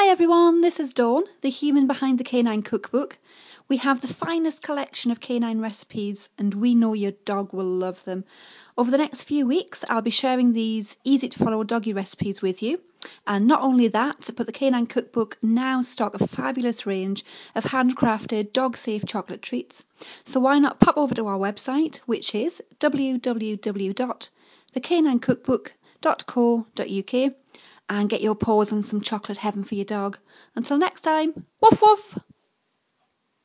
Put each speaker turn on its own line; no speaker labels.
Hi everyone, this is Dawn, the human behind the Canine Cookbook. We have the finest collection of canine recipes and we know your dog will love them. Over the next few weeks I'll be sharing these easy to follow doggy recipes with you. And not only that, but the Canine Cookbook now stock a fabulous range of handcrafted dog-safe chocolate treats. So why not pop over to our website, which is www.thecaninecookbook.co.uk and get your paws on some chocolate heaven for your dog. Until next time, woof woof!